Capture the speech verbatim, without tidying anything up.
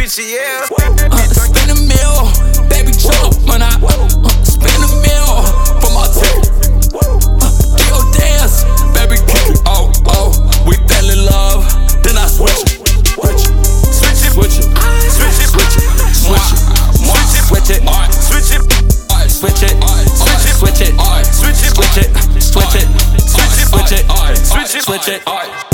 switch it, yeah. Uh, spin a mill, baby jump when I uh, spin a mill for my ticket. Uh, do your dance, baby kick it. Oh, oh, we fell in love, then I switch it. Switch it, switch it, switch it, switch it, switch it, switch it, switch it, switch it, switch it, switch it, switch it, switch it, switch it, switch it, switch it, switch it, switch it.